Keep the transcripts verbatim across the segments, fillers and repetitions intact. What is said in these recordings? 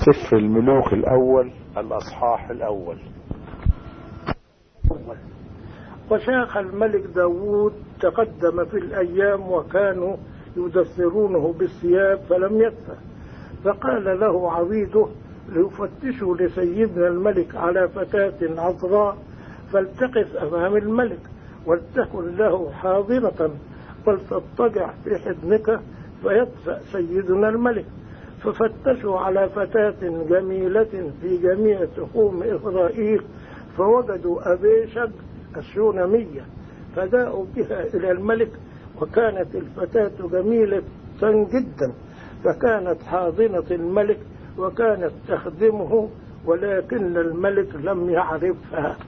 سفر الملوك الأول الأصحاح الأول. وشاخ الملك داود تقدم في الأيام وكانوا يدثرونه بالثياب فلم يدفع، فقال له عبيده ليفتشوا لسيدنا الملك على فتاة عذراء فلتقف أمام الملك ولتكن له حاضنة ولتضطجع في حضنك فيدفع سيدنا الملك. ففتشوا على فتاة جميلة في جميع تخوم إسرائيل فوجدوا أبيشج الشونمية فداءوا بها إلى الملك، وكانت الفتاة جميلة جدا فكانت حاضنة الملك وكانت تخدمه، ولكن الملك لم يعرفها.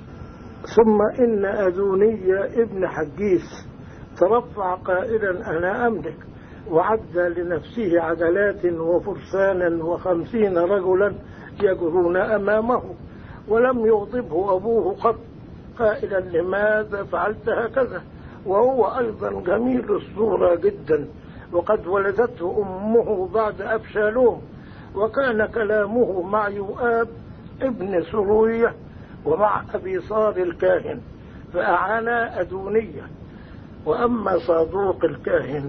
ثم إن أدونية ابن حجيس ترفع قائلا أنا أملك، وعد لنفسه عجلات وفرسانا وخمسين رجلا يجرون أمامه، ولم يغضبه أبوه قط قائلا لماذا فعلت هكذا، وهو أيضا جميل الصورة جدا، وقد ولدته أمه بعد أبشالوم، وكان كلامه مع يؤاب ابن سروية ومع أبي صار الكاهن فأعانا أدونية. وأما صادوق الكاهن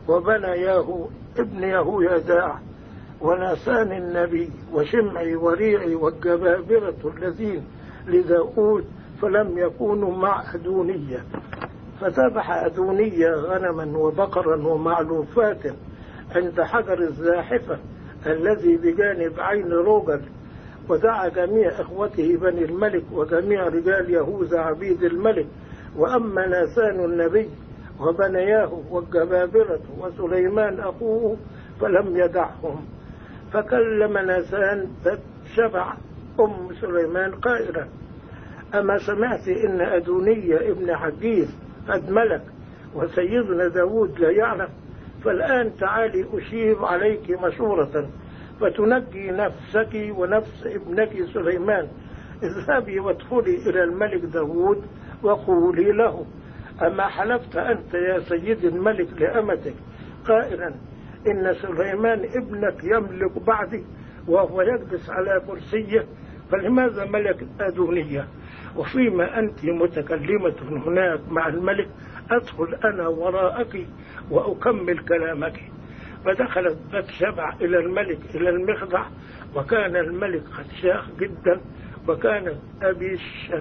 وبنياه ابن يهويداع وناسان النبي وشمعي وريعي والجبابرة الذين لداود فلم يكونوا مع أدونية. فذبح أدونية غنما وبقرا ومعلوفات عند حجر الزاحفة الذي بجانب عين روجل، ودعا جميع إخوته بني الملك وجميع رجال يهوذا عبيد الملك. وأما ناسان النبي وبنياه والجبابرة وسليمان أخوه فلم يدعهم. فكلم ناسان شبع أم سليمان قائلا أما سمعت إن أدونية ابن حجيز قد ملك وسيدنا داود لا يعلم؟ فالآن تعالي أشير عليك مشورة فتنجي نفسك ونفس ابنك سليمان. اذهبي وادخلي إلى الملك داود وقولي له أما حلفت أنت يا سيد الملك لأمتك قائلا إن سليمان ابنك يملك بعدي وهو يجلس على كرسيه، فلماذا ملك أدونية؟ وفيما أنت متكلمة هناك مع الملك أدخل أنا وراءك وأكمل كلامك. فدخلت بث شبع إلى الملك إلى المخدع، وكان الملك قد شاخ جدا، وكانت أبي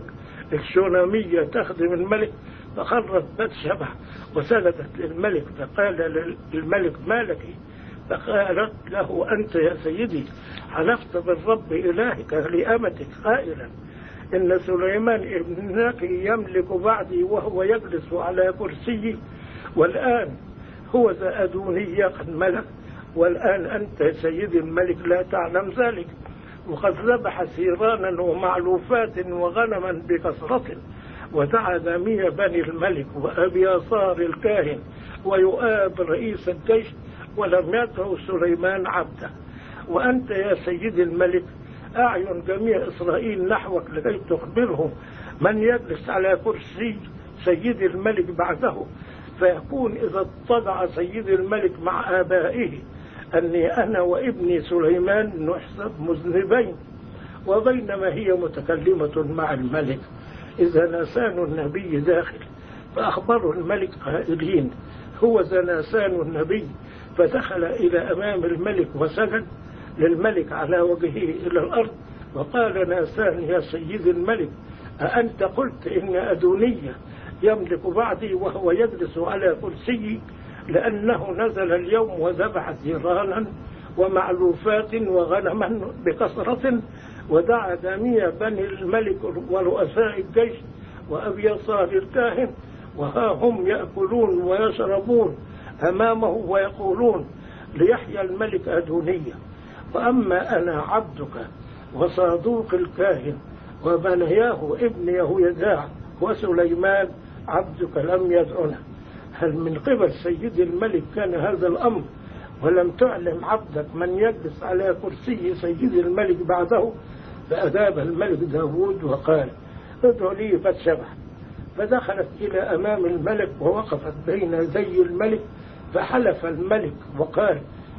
الشونامية تخدم الملك، فخرت بث شبع وسجدت للملك، فقال للملك ما لك؟ فقالت له أنت يا سيدي حلفت بالرب إلهك لأمتك قائلا إن سليمان ابنك يملك بعدي وهو يجلس على كرسي، والآن هو ذا أدونية قد ملك، والآن أنت يا سيدي الملك لا تعلم ذلك، وقد ذبح سيرانا ومعلوفات وغنما بكثرة، ودعا جميع بني الملك وأبياصار الكاهن ويؤاب رئيس الجيش، ولم يدعو سليمان عبده. وأنت يا سيدي الملك أعين جميع إسرائيل نحوك لكي تخبرهم من يجلس على كرسي سيد الملك بعده، فيكون إذا اضطجع سيد الملك مع آبائه أني أنا وابني سليمان نحسب مذنبين. وبينما هي متكلمة مع الملك إذا ناسان النبي داخل، فأخبروا الملك قائلين هو ذا ناسان النبي، فدخل إلى أمام الملك وسجد للملك على وجهه إلى الأرض، وقال ناسان يا سيد الملك أأنت قلت إن أدونية يملك بعدي وهو يجلس على كرسي؟ لأنه نزل اليوم وذبح ثيرانا ومعلوفات وغنما بكثرة، ودعا جميع بني الملك ورؤساء الجيش وأبياصار الكاهن، وها هم يأكلون ويشربون أمامه ويقولون ليحيى الملك أدونية. وأما أنا عبدك وصادوق الكاهن وبنياه ابن يهويداع وسليمان عبدك لم يدعنا. هل من قبل سيد الملك كان هذا الأمر ولم تعلم عبدك من يجلس على كرسي سيد الملك بعده؟ فأجاب الملك داود وقال ادعوا لي بث شبع. فدخلت إلى أمام الملك ووقفت بين يدي الملك، فحلف الملك وقال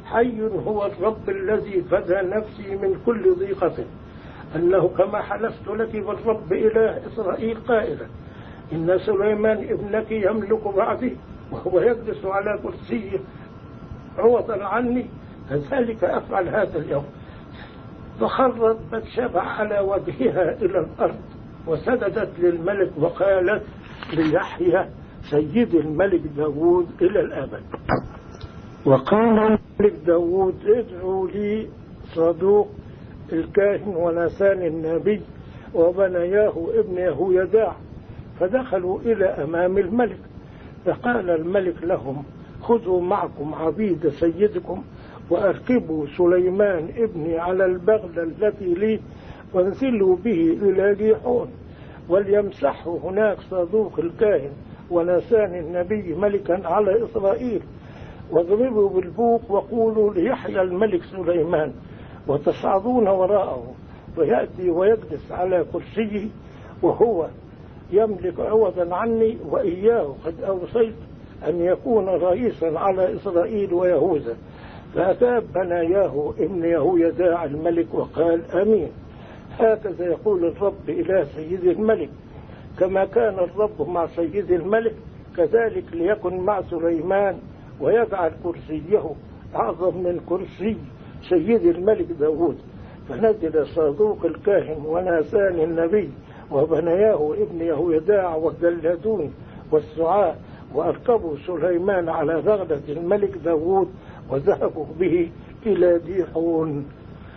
حي هو الرب الذي فدى نفسي من كل ضيقة، أنه كما حلفت لك بالرب إله إسرائيل قائلا إن سليمان ابنك يملك بعدي وهو يجلس على كرسيه عوضا عني، كذلك أفعل هذا اليوم. فخرت بتشبع على وجهها إلى الأرض وسجدت للملك وقالت ليحيى سيد الملك داود إلى الأبد. وقال الملك داود ادعوا لي صدوق الكاهن وناسان النبي وبنياه ابن يهويداع، فدخلوا إلى أمام الملك. فقال الملك لهم خذوا معكم عبيد سيدكم وأركبوا سليمان ابني على البغلة التي لي وانزلوا به إلى جيحون، وليمسحه هناك صدوق الكاهن وناسان النبي ملكا على إسرائيل، واضربوا بالبوق وقولوا ليحيى الملك سليمان، وتصعدون وراءه ويأتي ويجلس على كرسيه وهو يملك عوضا عني، وإياه قد أوصيت أن يكون رئيسا على إسرائيل ويهوذا. فأتاب بناياه ابن يهويداع الملك وقال آمين، هكذا يقول الرب إلى سيد الملك، كما كان الرب مع سيد الملك كذلك ليكن مع سليمان، ويجعل كرسيه أعظم من كرسي سيد الملك داود. فنزل صادوق الكاهن وناسان النبي وبنياه ابن يهويداع والجلادون والسعاء، وأركبوا سليمان على بغلة الملك داود وذهبوا به إلى جيحون.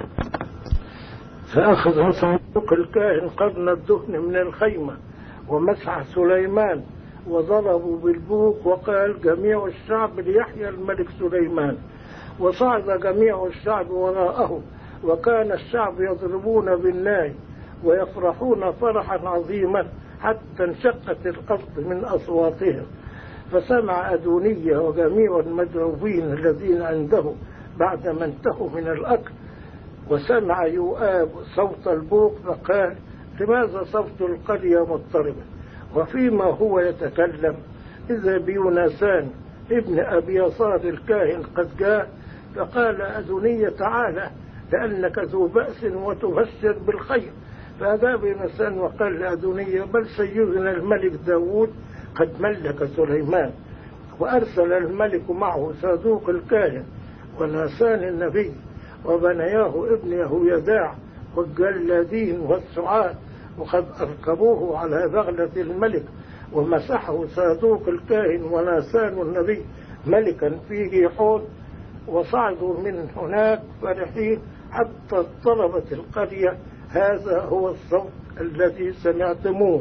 فأخذ صادوق الكاهن قرن الدهن من الخيمة ومسح سليمان وضربوا بالبوق، وقال جميع الشعب ليحيى الملك سليمان، وصعد جميع الشعب وراءه، وكان الشعب يضربون بالناي ويفرحون فرحا عظيما حتى انشقت الأرض من أصواتهم. فسمع أدونية وجميع المدعوين الذين عنده بعد ما انتهوا من الأكل، وسمع يؤاب صوت البوق فقال لماذا صوت القرية مضطربة؟ وفيما هو يتكلم إذا بيوناسان ابن أبي يسار الكاهن قد جاء، فقال أدونية تعالى لأنك ذو بأس وتبشر بالخير. فأجاب يوناسان وقال لأدونية بل سيدنا الملك داود قد ملك سليمان، وأرسل الملك معه صادوق الكاهن وناسان النبي وبنياه ابن يهويداع والجلادين والسعاة، وقد أركبوه على بغلة الملك ومسحه صادوق الكاهن وناسان النبي ملكا في جيحون، وصعدوا من هناك فرحين حتى اضطربت القرية. هذا هو الصوت الذي سمعتموه.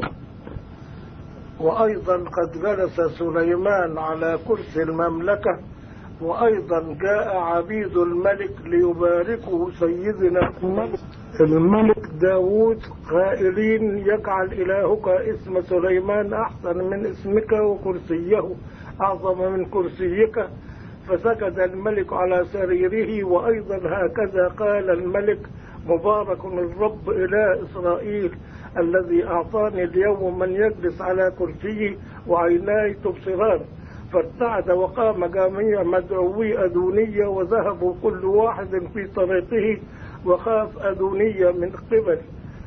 وأيضا قد جلس سليمان على كرسي المملكة، وأيضا جاء عبيد الملك ليباركوا سيدنا الملك, الملك داود قائلين يجعل إلهك اسم سليمان أحسن من اسمك وكرسيه أعظم من كرسيك. فسجد الملك على سريره. وأيضا هكذا قال الملك مبارك الرب إله إسرائيل الذي أعطاني اليوم من يجلس على كرسيه وعيناي تبصران. فارتعد وقام جميع مدعوي أدونية وذهبوا كل واحد في طريقه، وخاف أدونية من قبل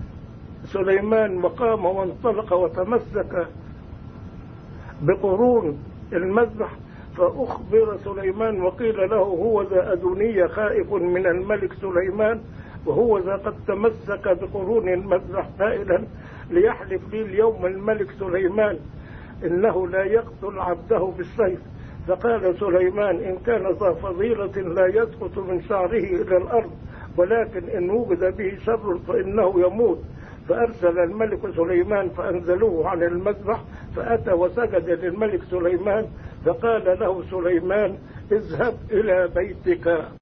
سليمان وقام وانطلق وتمسك بقرون المذبح. فأخبر سليمان وقيل له هو ذا أدونية خائف من الملك سليمان، وهو ذا قد تمسك بقرون المذبح قائلا ليحلف لي اليوم الملك سليمان إنه لا يقتل عبده بالسيف. فقال سليمان إن كان ذا فضيلة لا يسقط من شعره إلى الأرض، ولكن إن وجد به شر فإنه يموت. فأرسل الملك سليمان فأنزلوه عن المذبح، فأتى وسجد للملك سليمان. فقال له سليمان اذهب إلى بيتك.